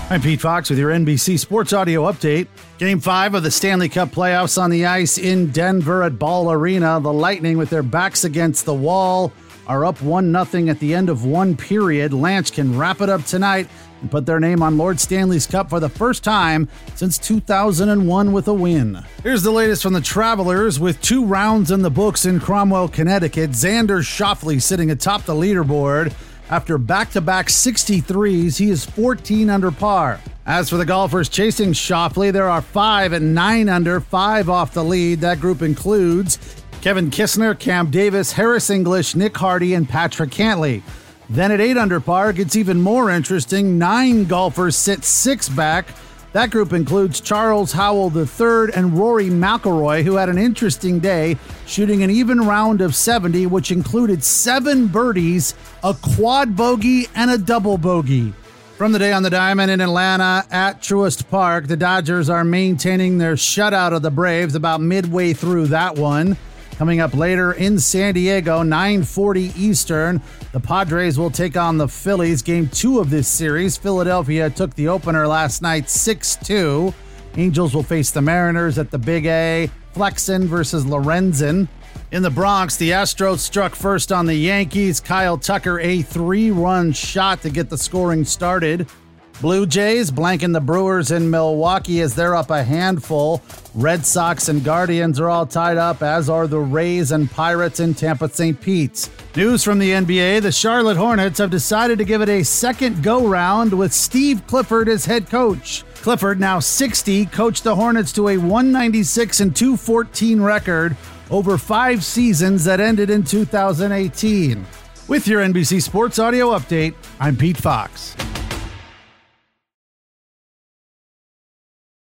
I'm Pete Fox with your NBC Sports Audio Update. Game 5 of the Stanley Cup playoffs on the ice in Denver at Ball Arena. The Lightning, with their backs against the wall, are up 1-0 at the end of one period. Lance can wrap it up tonight and put their name on Lord Stanley's Cup for the first time since 2001 with a win. Here's the latest from the Travelers. With 2 rounds in the books in Cromwell, Connecticut, Xander Schauffele sitting atop the leaderboard. After back-to-back 63s, he is 14 under par. As for the golfers chasing Schauffele, there are 5 at 9 under, 5 off the lead. That group includes Kevin Kistner, Cam Davis, Harris English, Nick Hardy, and Patrick Cantlay. Then at 8 under par, it gets even more interesting. 9 golfers sit 6 back. That group includes Charles Howell III and Rory McIlroy, who had an interesting day, shooting an even round of 70, which included 7 birdies, a quad bogey, and a double bogey. From the day on the diamond in Atlanta at Truist Park, the Dodgers are maintaining their shutout of the Braves about midway through that one. Coming up later in San Diego, 9:40 Eastern, the Padres will take on the Phillies. Game 2 of this series. Philadelphia took the opener last night 6-2. Angels will face the Mariners at the Big A. Flexen versus Lorenzen. In the Bronx, the Astros struck first on the Yankees. Kyle Tucker, a 3-run shot to get the scoring started. Blue Jays blanking the Brewers in Milwaukee as they're up a handful. Red Sox and Guardians are all tied up, as are the Rays and Pirates in Tampa St. Pete. News from the NBA, the Charlotte Hornets have decided to give it a second go-round with Steve Clifford as head coach. Clifford, now 60, coached the Hornets to a 196-214 record over 5 seasons that ended in 2018. With your NBC Sports Audio Update, I'm Pete Fox.